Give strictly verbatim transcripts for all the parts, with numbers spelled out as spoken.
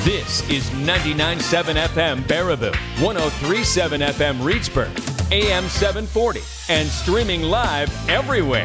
This is ninety-nine point seven F M Baraboo, one oh three point seven F M Reedsburg, A M seven forty, and streaming live everywhere.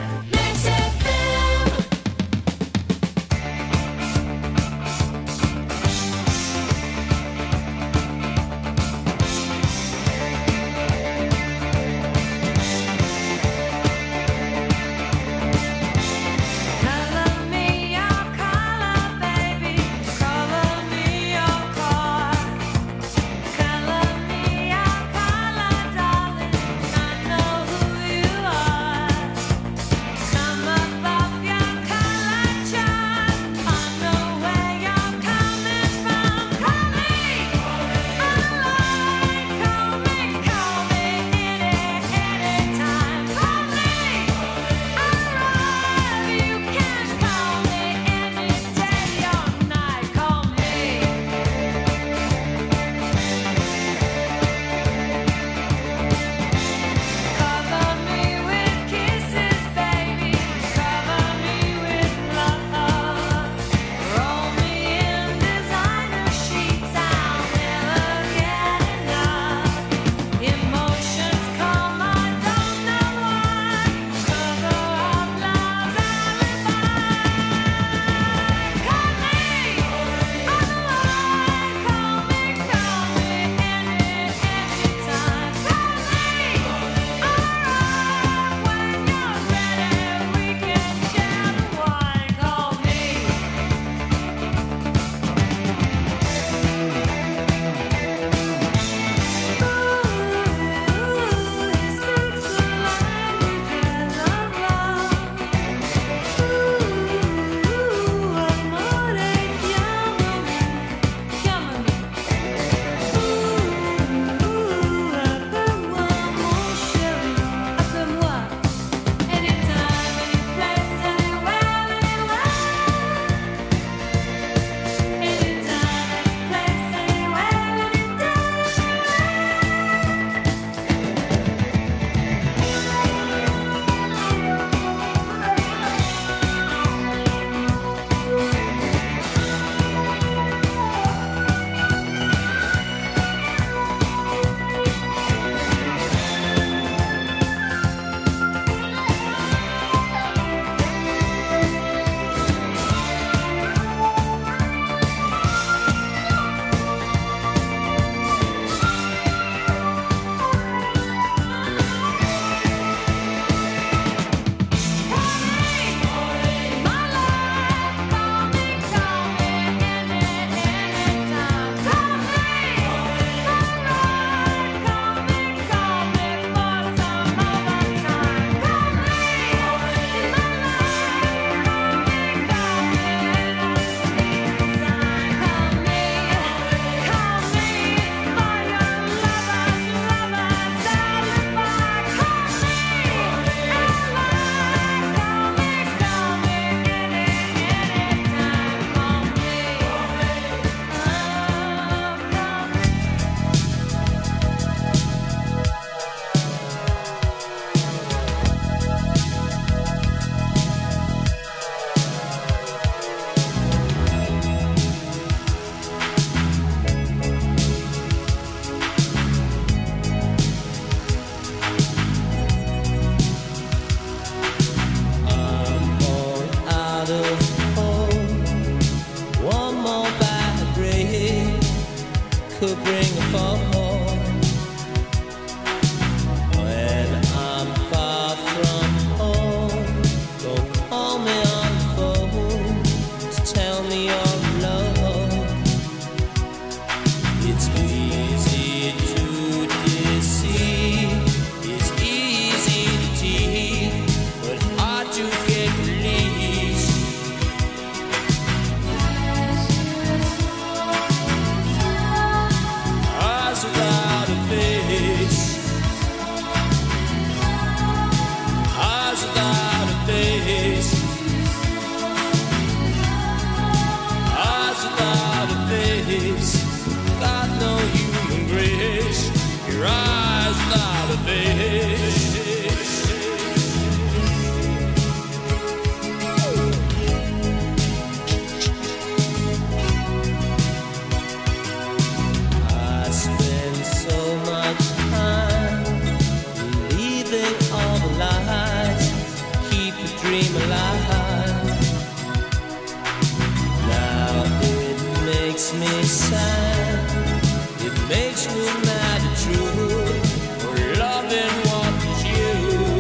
makes me mad at you for loving what was you.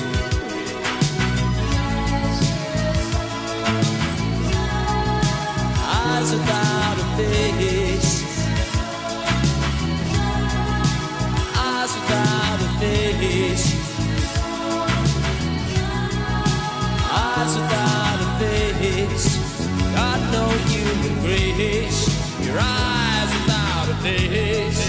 Eyes without a face, eyes without a face, eyes without a face, got no human grace. Your eyes without a face.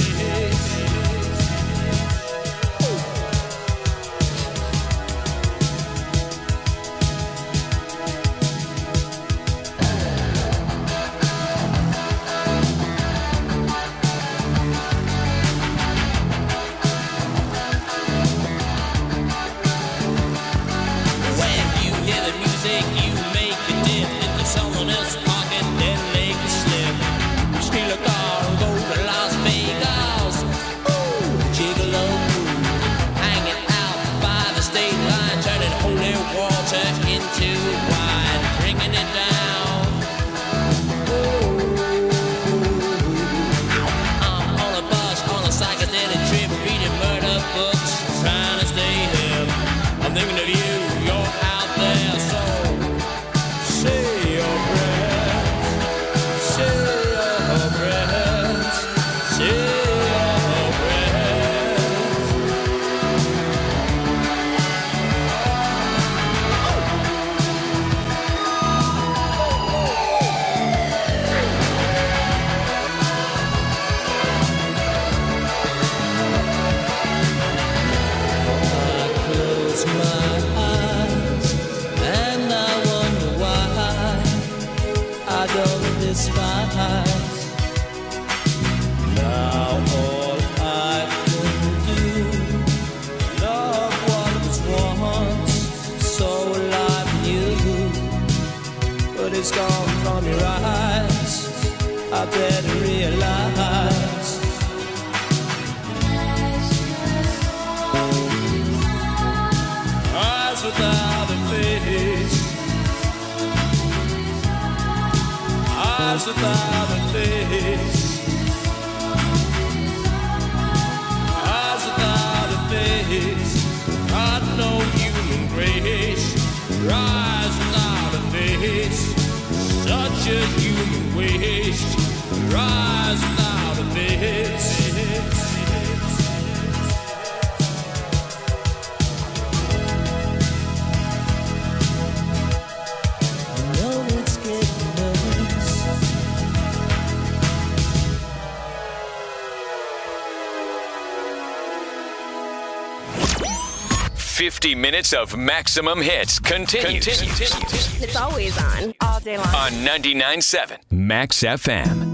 fifty minutes of maximum hits continues. continues. It's always on, all day long. On ninety-nine point seven Max F M.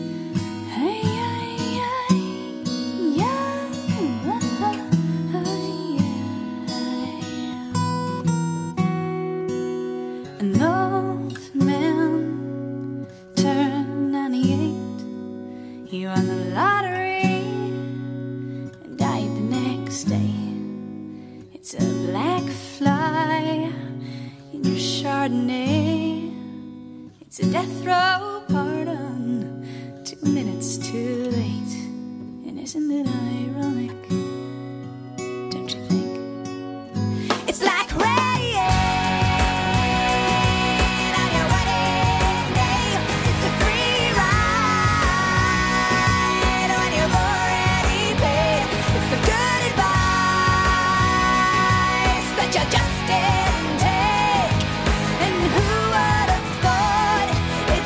An old man turned ninety-eight. He won the lottery and died the next day. It's a black fly in your Chardonnay. It's a death row pardon, two minutes too late. And isn't it ironic? Don't you think? It's like rain on your wedding day. It's a free ride when you've already paid. It's the good advice that you just didn't take. And who would have thought it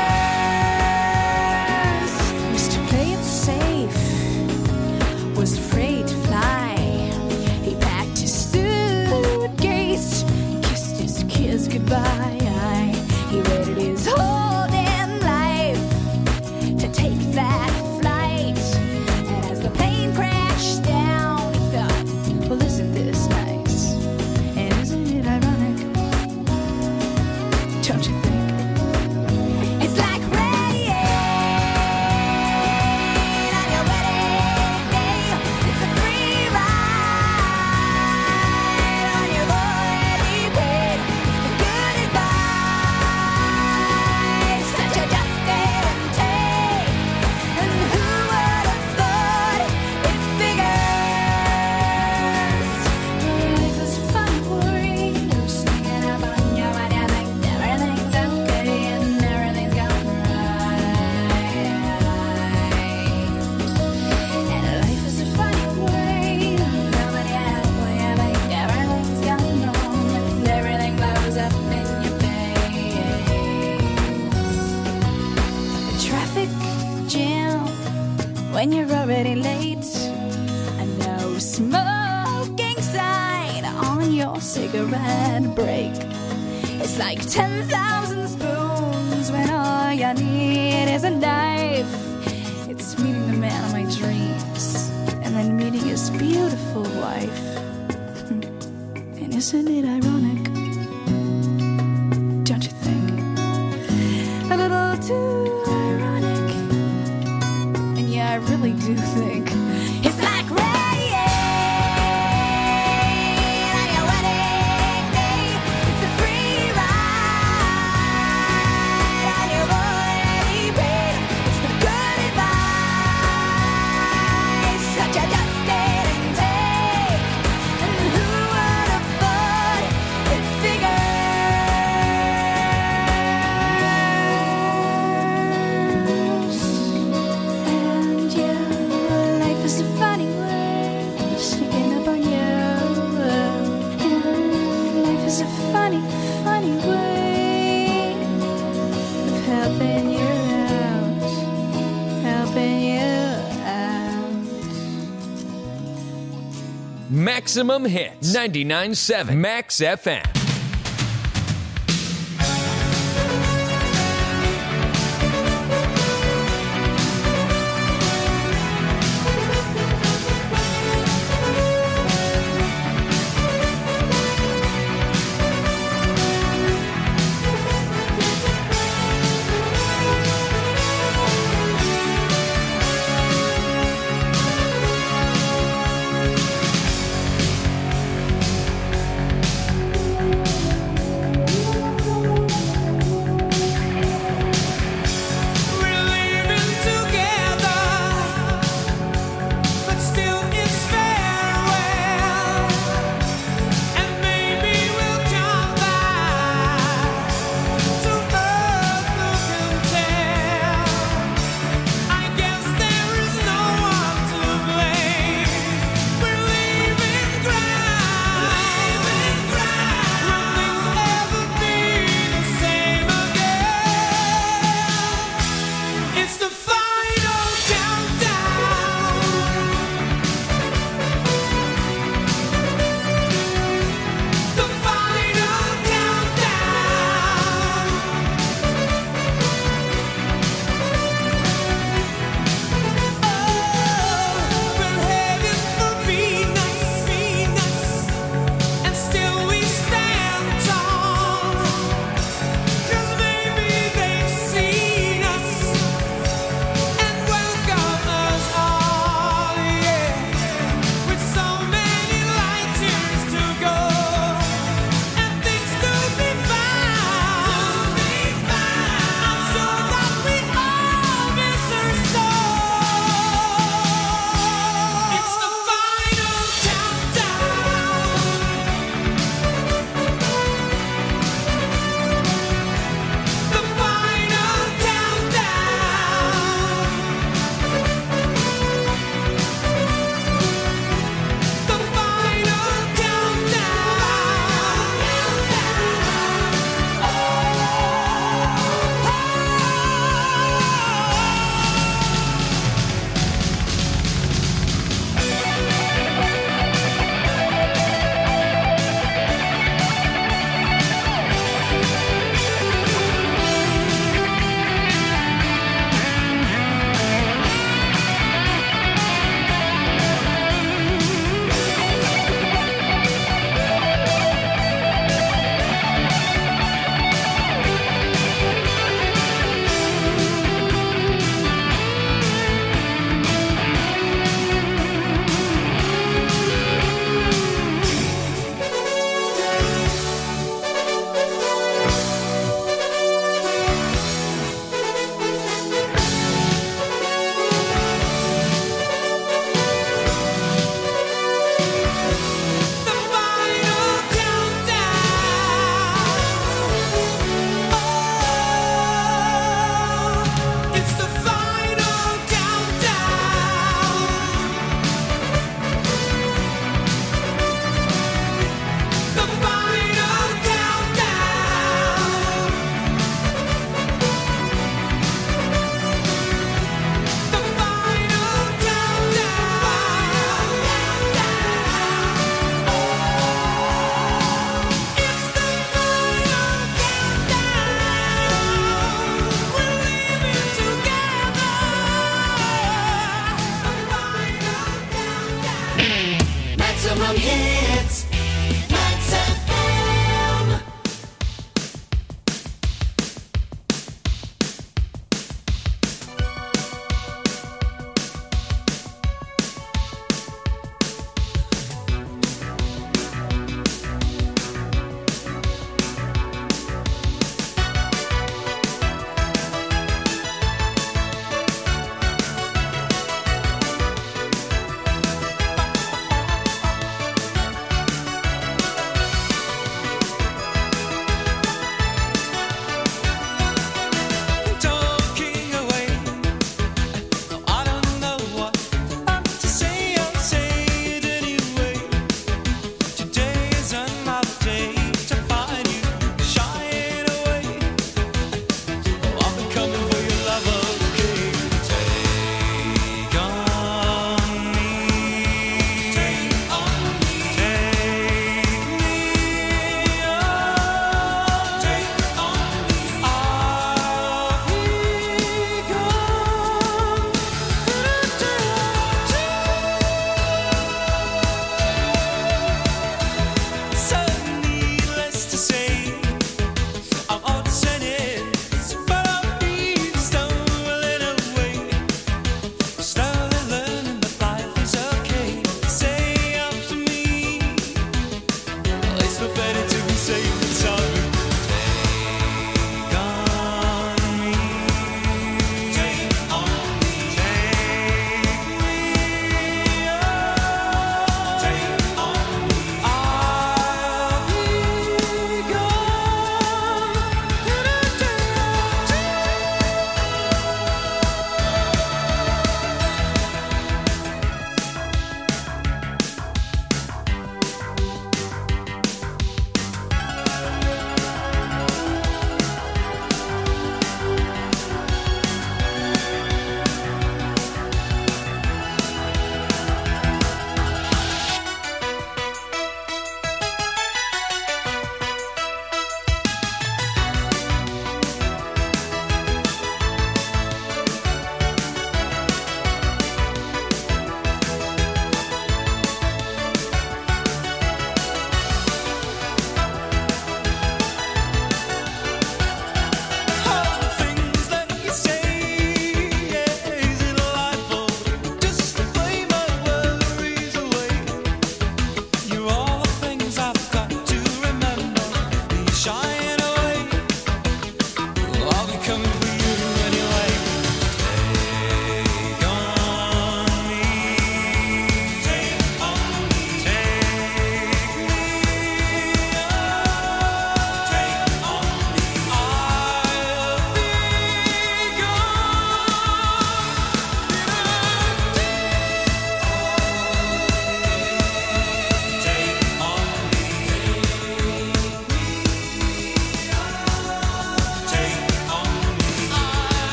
figures? Mister Play It Safe was afraid to fly. He packed his suitcase, kissed his kids goodbye. He waited his whole damn life to take that flight. And as the plane crashed down, he thought, well, isn't this nice? And isn't it ironic? Don't you think? It's like rain on your wedding day. It's a free ride when you've already paid. It's the good advice when you're already late. A no smoking sign on your cigarette break. It's like ten thousand spoons when all you need is a knife. It's meeting the man of my dreams and then meeting his beautiful wife. And isn't it ironic? Don't you think? A little too ironic. And yeah, I really do think it's like rain on your wedding day. It's a free ride on your already paid. It's the good advice that you just didn't take. And who would have thought it figures? And yeah, life is a funny way sneaking up on you. And life is a funny, funny way of helping you out, helping you out. Maximum Hits, ninety-nine point seven Max F M.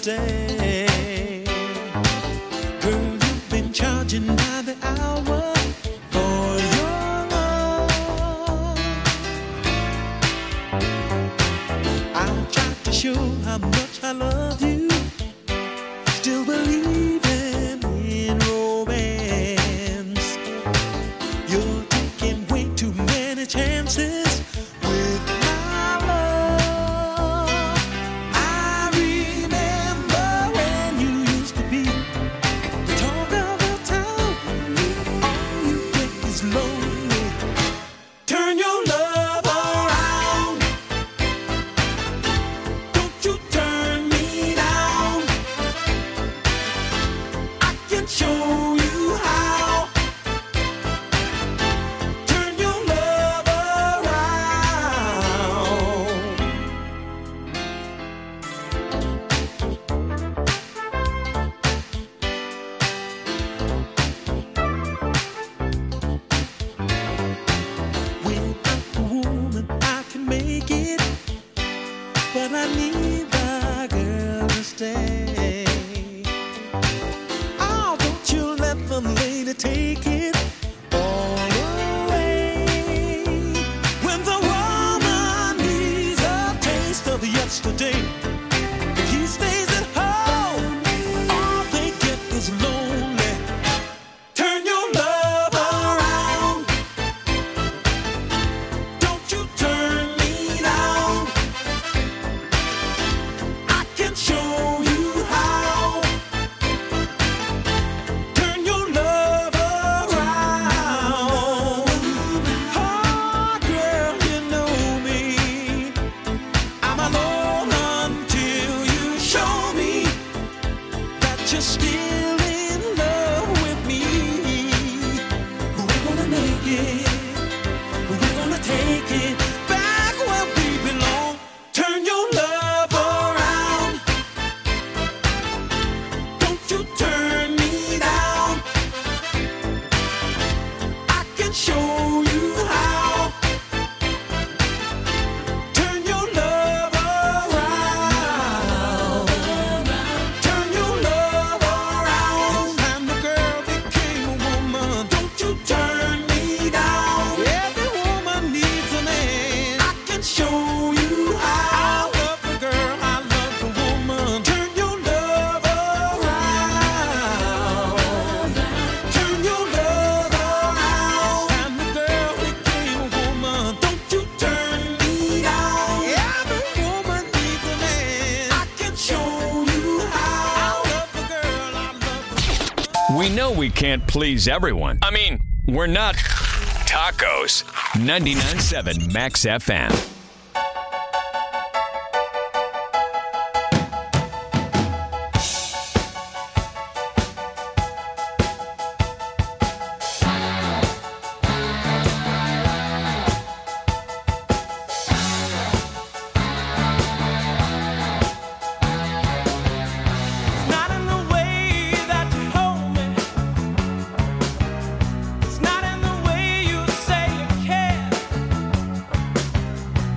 stay. Girl, you've been charging by the hour for your love. I'll try to show how much I love you. Still believing in romance. You're taking way too many chances with my love. I remember when you used to be the talk of the town. All you get is lonely. Turn your love around. Don't you turn me down. I can show you how. Turn your love around. Without a woman, I can make it, but I need the girl to stay. Oh, don't you let the lady take it all away. When the woman needs a taste of yesterday, if he stays at home, all they get is lonely. Turn your love around. Don't you turn me down. I can show you how. Turn your love around. Oh, girl, you know me. I'm alone until you show me that you're still in love with me. We're gonna make it. We're gonna take it back where we belong. Turn your love around. Don't you turn me down. I can show you how. Turn your love around. Turn your love around. And the girl became a woman. Don't you turn me down. Every woman needs a man. I can show you how. I love the girl, I love the woman. Turn your love around. Turn your love around. And the girl became a woman. Don't you turn me down. Every woman needs a man. I can show you how. I love the girl, I love the We know we can't please everyone. I mean, we're not tacos. ninety-nine point seven Max F M. It's not in the way that you hold me. It's not in the way you say you care.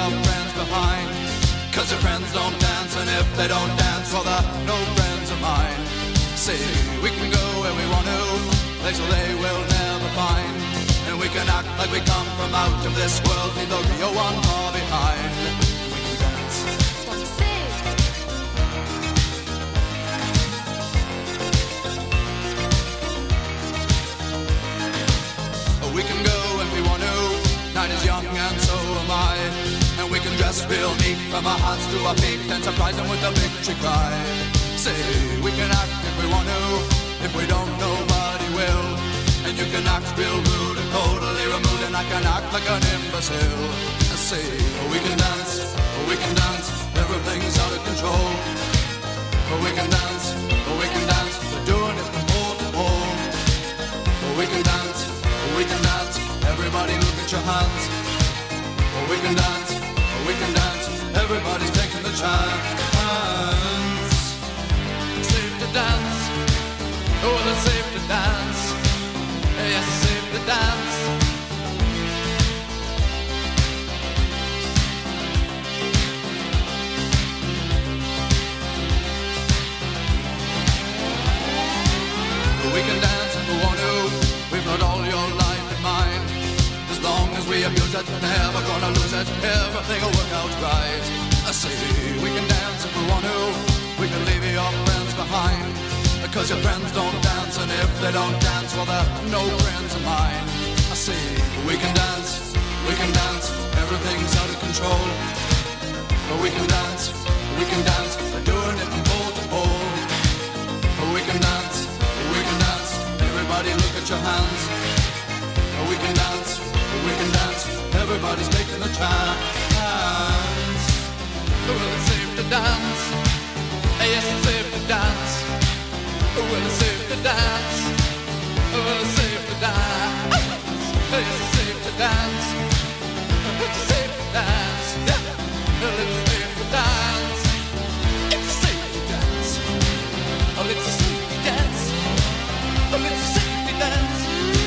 your friends behind. Cause your friends don't dance, and if they don't dance, well, they're no friends of mine. See, we can go where we want to, places they will never find. And we can act like we come from out of this world, leave the real one far behind. We can dance. We can go when we want to, night is young and so am I. And we can dress real neat from our hearts to our feet and surprise them with a victory cry. Say, we can act if we want to, if we don't, nobody will. And you can act real rude and totally removed, and I can act like an imbecile. I say, we can dance, we can dance, everything's out of control. We can dance, we can dance, we're doing it from pole to pole. We can dance, we can dance, everybody look at your hands. We can dance, we can dance, everybody's taking the chance. Safe to dance, oh, it's safe to dance. Yes, it's safe to dance. We can dance if we want to, we've got all your life in mind. As long as we abuse it, never gonna lose it, everything will work out right. I say, we can dance if we want to, we can leave your friends behind. Because your friends don't dance, and if they don't dance, well, they're no friends of mine. I say, we can dance, we can dance, everything's out of control. But we can dance, we can dance, we're doing it from pole to pole. But we can dance, we can dance, everybody look at your hands. We can dance, we can dance, everybody's taking the chance. Well, it's safe to dance, yes, it's safe to dance. Well, it's safe to dance, well, it's safe to dance. Yes, it's safe to dance, it's safe to dance. Well, it's safe to dance, it's safe to dance. Oh, it's safe to dance, oh, it's safe to dance.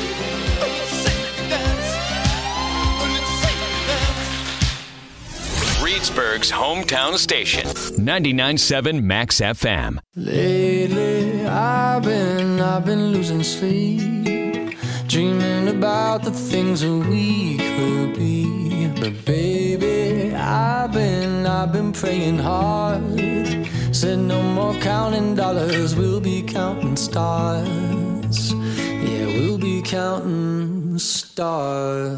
Reedsburg's hometown station, ninety-nine point seven Max F M. Lately, I've been, I've been losing sleep, dreaming about the things that we could be. But baby, I've been, I've been praying hard. Said no more counting dollars, we'll be counting stars. Yeah, we'll be counting stars.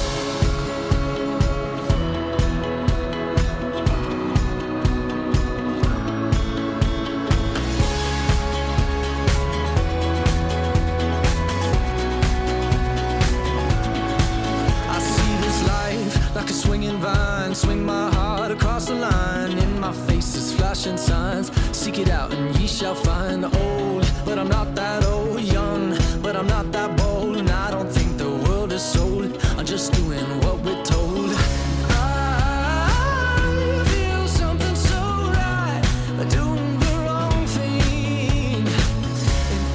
Like a swinging vine, swing my heart across the line. In my face is flashing signs. Seek it out and ye shall find. Old, but I'm not that old. Young, but I'm not that bold. And I don't think the world is sold. I'm just doing what we're told. I feel something so right, doing the wrong thing. And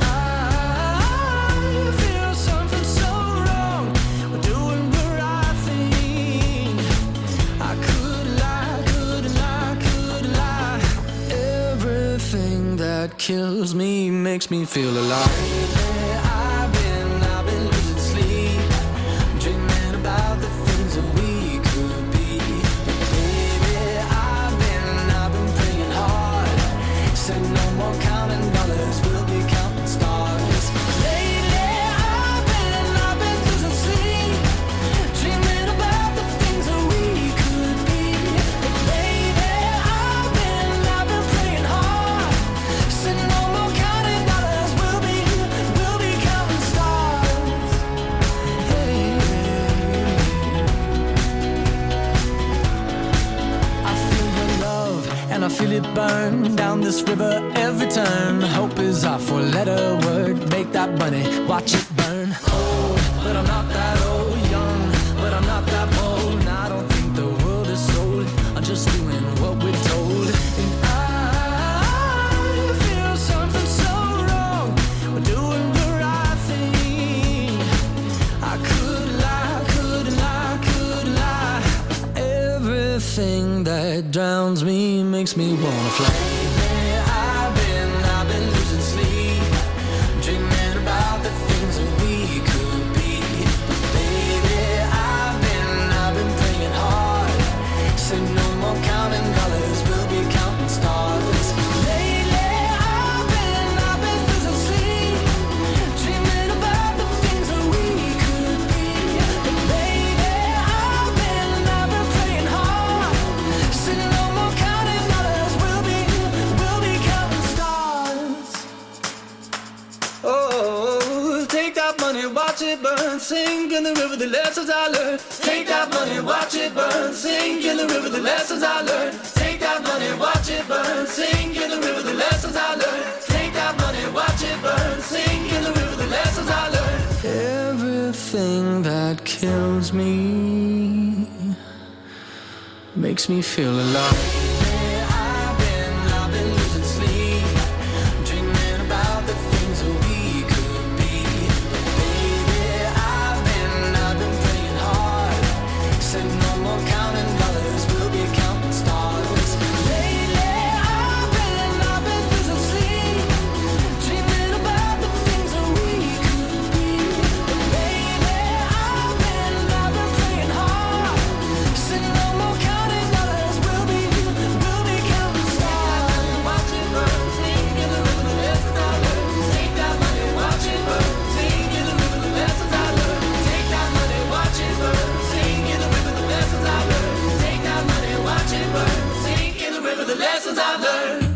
I feel something so wrong, doing the right thing. I could lie, could lie, could lie. Everything that kills me makes me feel alive. I've been, I've been losing sleep, dreaming about the things that we could be. Baby, I've been, I've been praying hard. Said no more counting dollars, we'll be counting stars. Lately, I've been, I've been losing sleep, dreaming about the things that we could be. Baby, I've been, I've been praying hard. Said no more counting dollars, we'll be, we'll be counting stars. Hey. I feel your love and I feel it burn down this river every turn. Hope is our four-letter word. Make that money, watch it burn. Old, but I'm not that old. Young, but I'm not that bold. And I don't think the world is sold. I'm just doing what we're told. And I feel something so wrong. We're doing the right thing. I could lie, could lie, could lie. Every Everything that drowns me makes me wanna fly. I've been, I've been losing sleep, dreaming about the things that we could be. Baby, I've been, I've been praying hard. Said no more counting dollars, we'll be counting stars. Lately, I've been, I've been losing sleep, dreaming about the things that we could be. But baby, I've been, I've been praying hard. Said no more counting dollars, we'll be, we'll be counting stars. Oh, take that money, watch it burn, sink in the river, the lessons I learned. Take that money, watch it burn, sink in the river, the lessons I learned. Take that money, watch it burn, sink in the river, the lessons I learned. Take that money, watch it burn, sink in the river, the lessons I learned. Everything that kills me makes me feel alive. I've been, I've been losing sleep, dreaming about the things that we could be. Baby, I've been, I've been praying hard. Said no more counting dollars, we'll be counting stars. Lately, I've been, I've been losing sleep, dreaming about the things that we could be. Baby, I've been, I've been praying hard. Said no more counting dollars, we'll be, we'll be counting stars. Watch it burn, sink in the river, the lessons I learned. Take that money, watch it burn, sink in the river, the lessons I learned. Take that money, watch it burn, sink in the river, the lessons I learned. Take that money, watch it burn, sink in the river, the lessons I learned.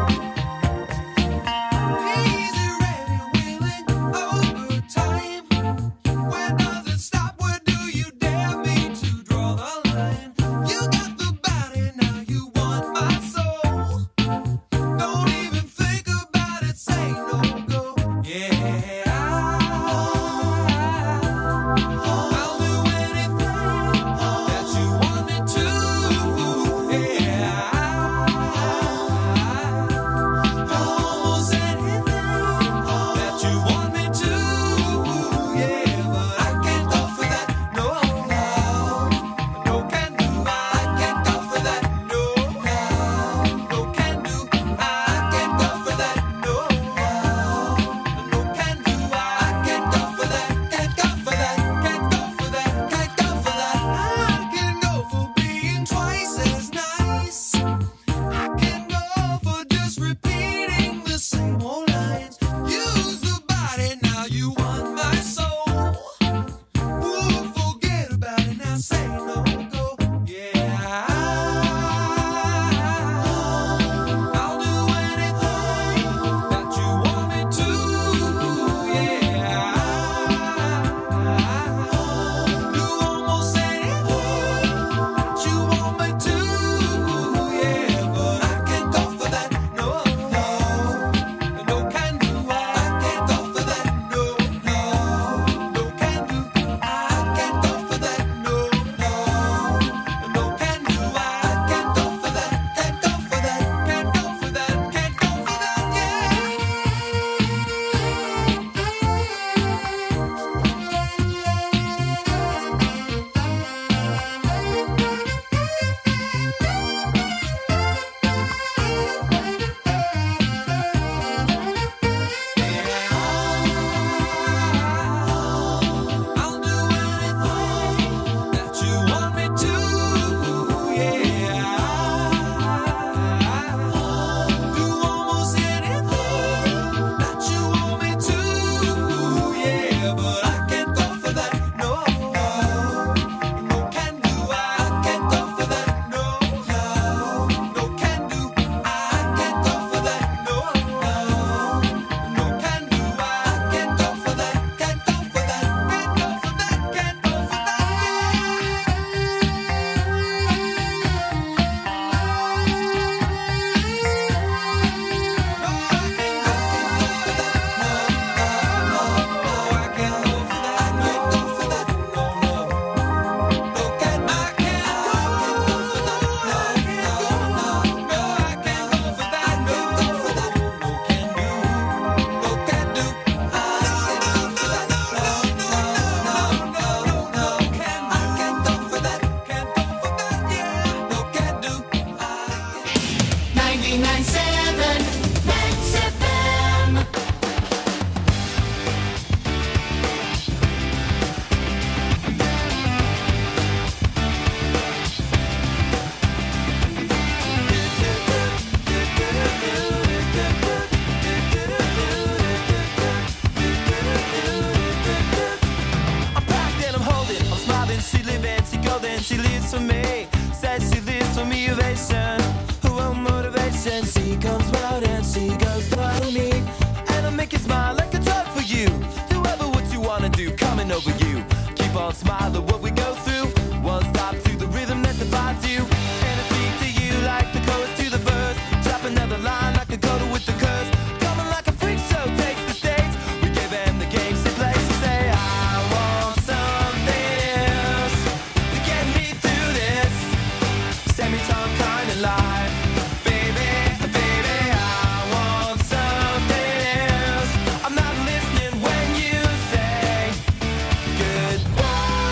Easy, ready, willing, overtime. lives for me. Says she lives for me, ovation. Who won't motivation? She comes round and she goes to me. And I'll make you smile like a drug for you. Do ever what you wanna do, coming over you. Keep on smiling what we go through. One stop to the rhythm that defines you. And I speak to you like the chorus to the verse. Drop another line like a coda with the curse. Coming like a freak show takes the stage. We give them the games they play. She say, I want something else to get me through this semi-tongue kind of life. Baby, baby, I want something else. I'm not listening when you say goodbye.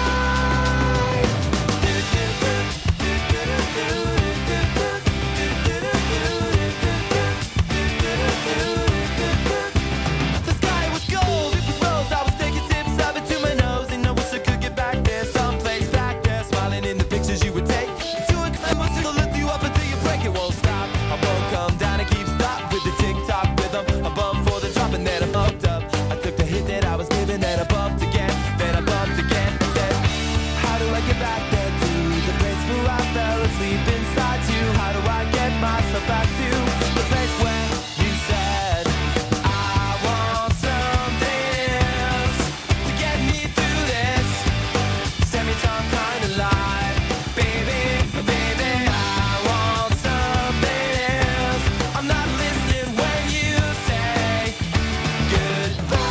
The sky was gold, it was rose. I was taking sips of it to my nose, and I wish I could get back there, someplace back there, smiling in the pictures you would take. To a climb, to lift you up until you break, it won't stop. I won't come down and keep stop with the tick-tock rhythm. I bump for the drop and then I bumped up. I took the hit that I was given, then I bumped again, then I bumped again. I said, how do I get back there to the place where I fell asleep inside you? How do I get myself back to the place where you said I want something else to get me through this semi-tongue kind of life? Baby, baby, I want something else. I'm not listening when you say goodbye.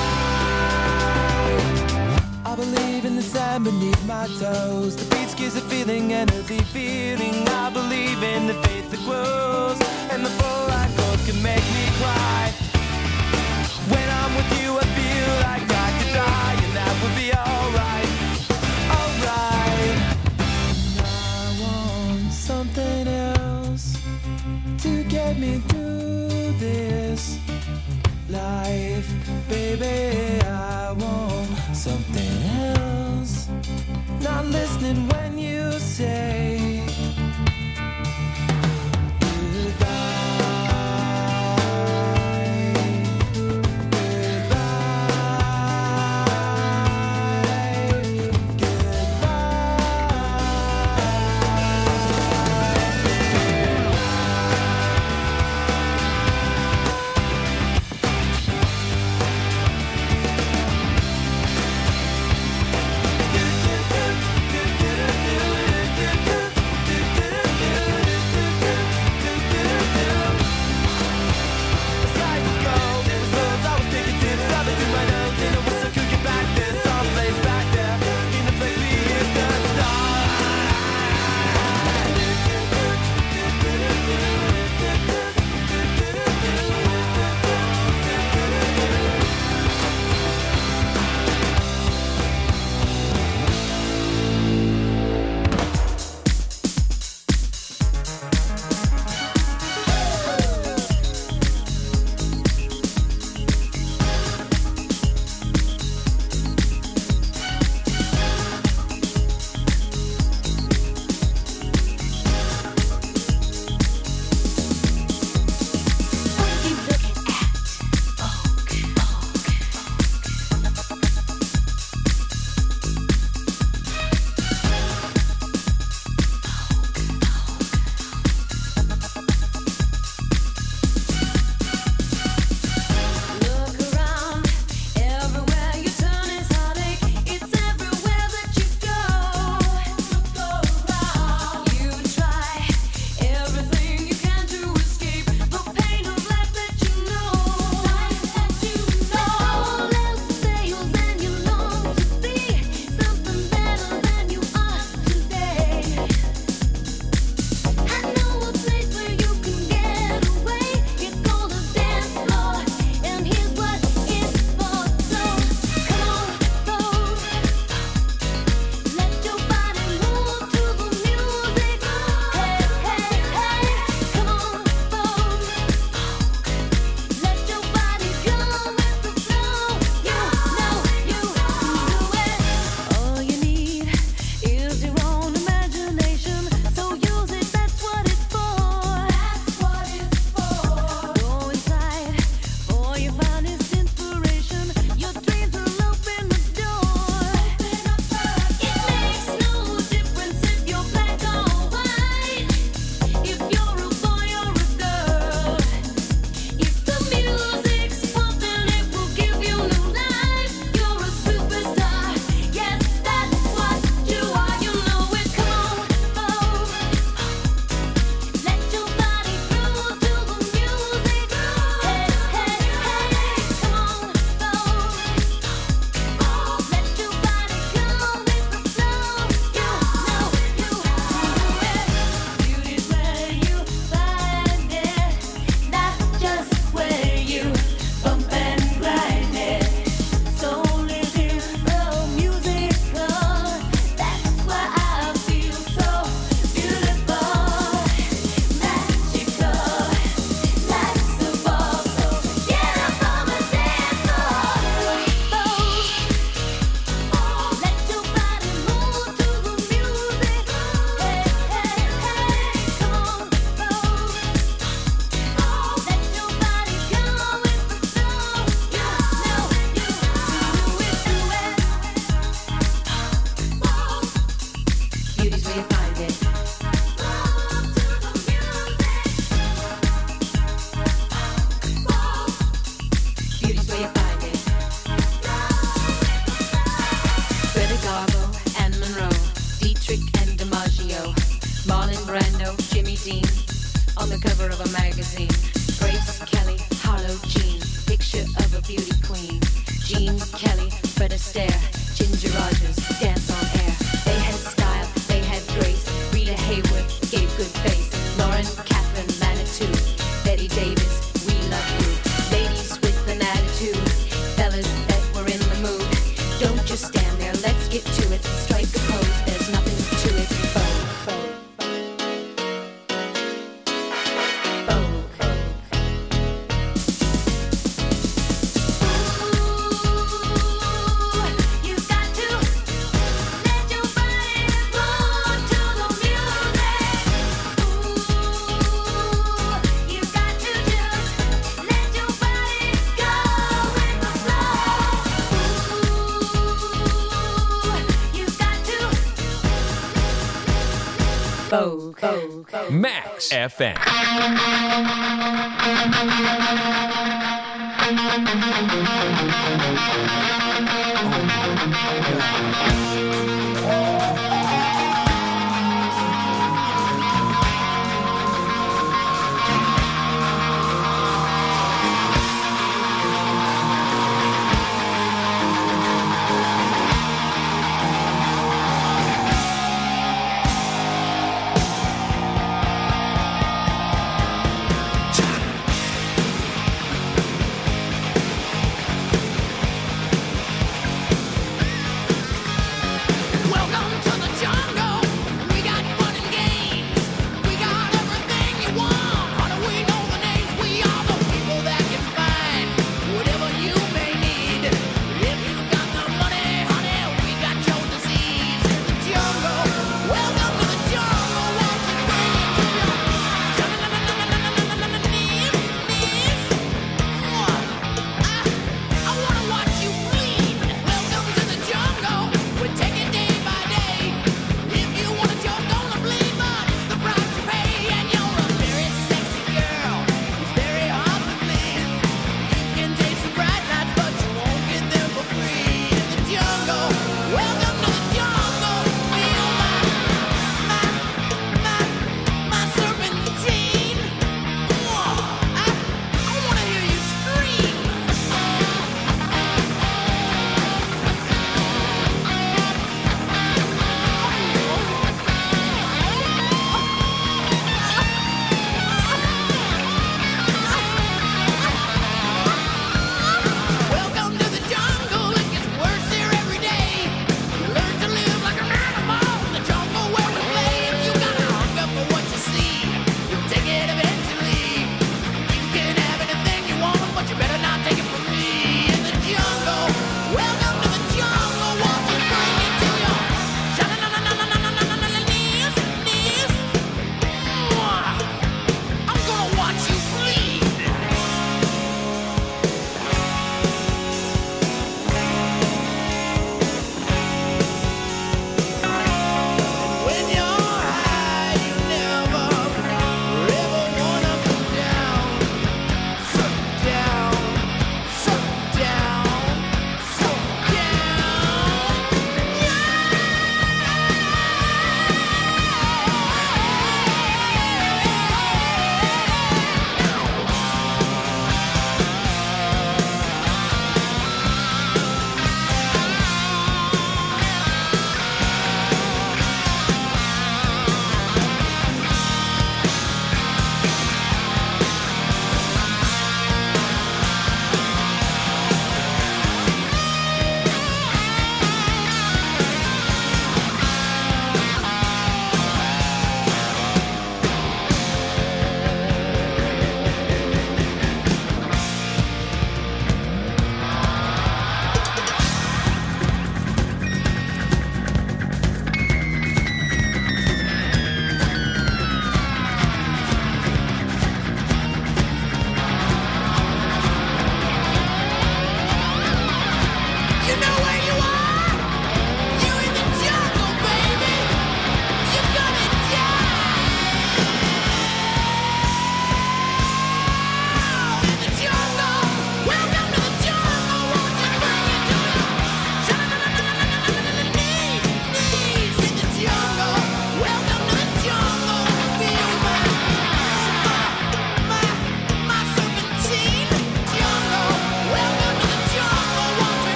I believe in the sand beneath my toes. The beach gives a feeling, an earthy feeling. I believe in the faith that grows, and the full light chords can make me cry. When I'm with you, I feel like I could die, and that would be alright, alright. I want something else to get me through this life. Baby, I want something else. Not listening when you say goodbye. where you find it. Greta Garbo and Monroe, Dietrich and DiMaggio, Marlon Brando, Jimmy Dean, on the cover of a magazine. Grace Kelly, Harlow Jean, picture of a beauty queen. Jean Kelly, Fred Astaire, Ginger Rogers, dance on air. They had style, they had grace. Rita Hayworth gave good face. Lauren Catherine Manitou, Betty Davis, we love you. Ladies with an attitude, fellas that were in the mood. Don't just stand there, let's get to it. Strike a pose, there's nothing to it. Vogue, vogue. Vogue, Vogue, Vogue. Max F M.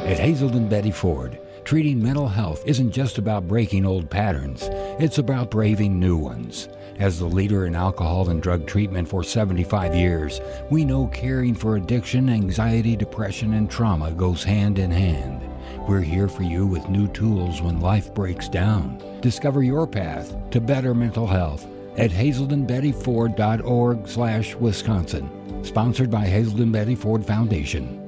At Hazelden Betty Ford, treating mental health isn't just about breaking old patterns, it's about braving new ones. As the leader in alcohol and drug treatment for seventy-five years, we know caring for addiction, anxiety, depression, and trauma goes hand in hand. We're here for you with new tools when life breaks down. Discover your path to better mental health at hazelden betty ford dot org slash Wisconsin. Sponsored by Hazelden Betty Ford Foundation.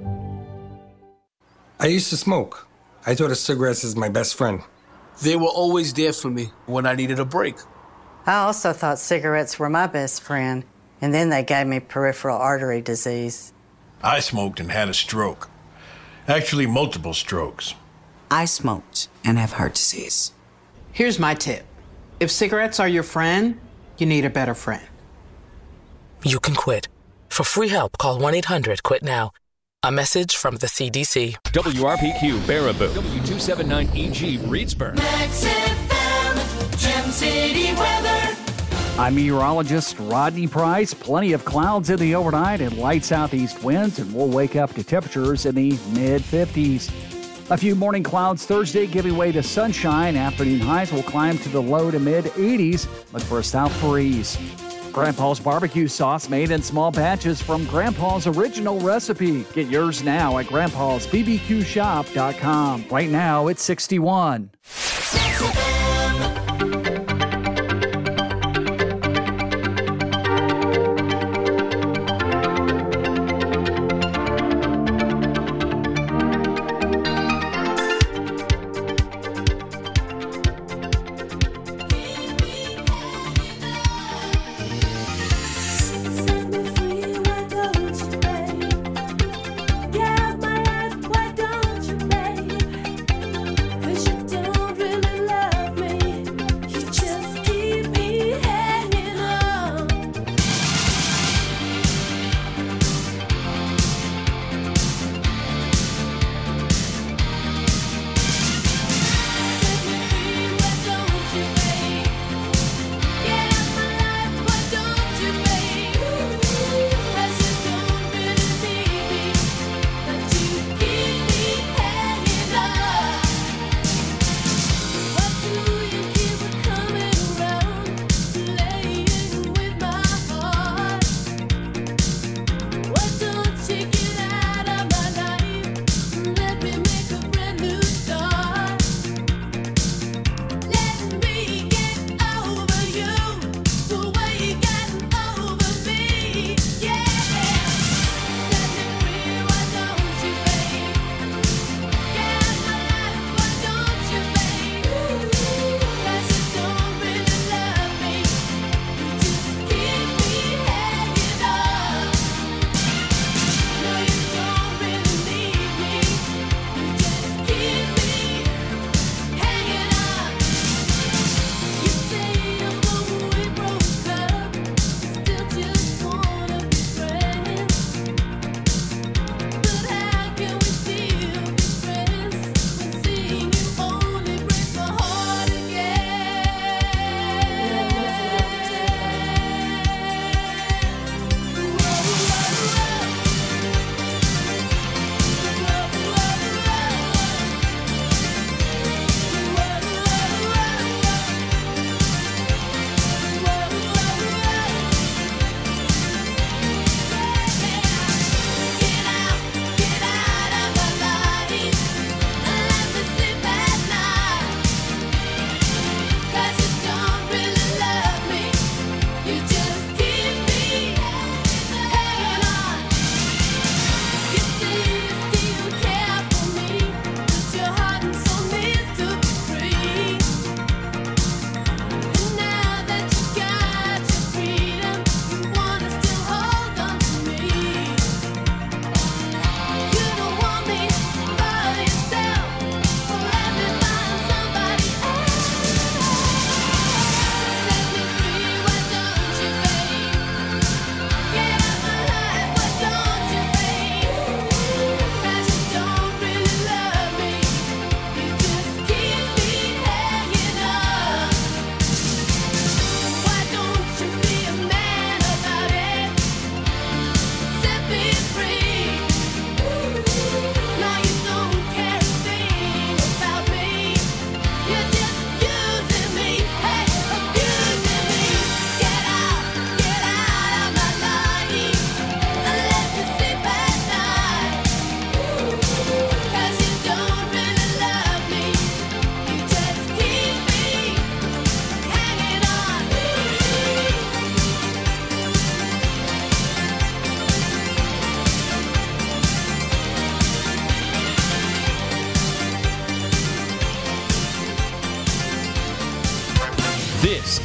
I used to smoke. I thought of cigarettes as my best friend. They were always there for me when I needed a break. I also thought cigarettes were my best friend, and then they gave me peripheral artery disease. I smoked and had a stroke. Actually, multiple strokes. I smoked and have heart disease. Here's my tip. If cigarettes are your friend, you need a better friend. You can quit. For free help, call one eight hundred quit now. A message from the C D C. W R P Q Baraboo. W two seventy-nine E G Reedsburg. Max F M, Gem City weather. I'm meteorologist Rodney Price. Plenty of clouds in the overnight and light southeast winds, and we'll wake up to temperatures in the mid fifties. A few morning clouds Thursday giving way to sunshine. Afternoon highs will climb to the low to mid eighties. Look for a south breeze. Grandpa's barbecue sauce made in small batches from Grandpa's original recipe. Get yours now at grandpas b b q shop dot com. Right now it's sixty-one. Really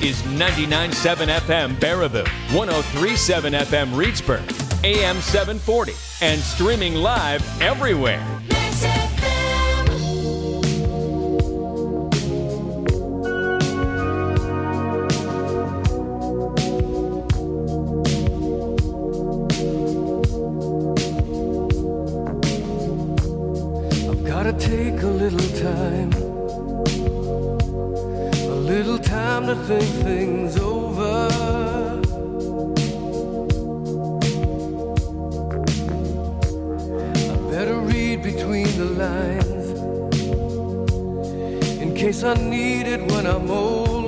is ninety-nine point seven F M Baraboo, one oh three point seven F M Reedsburg, A M seven forty, and streaming live everywhere. Gotta take a little time, a little time to think things over. I better read between the lines in case I need it when I'm old.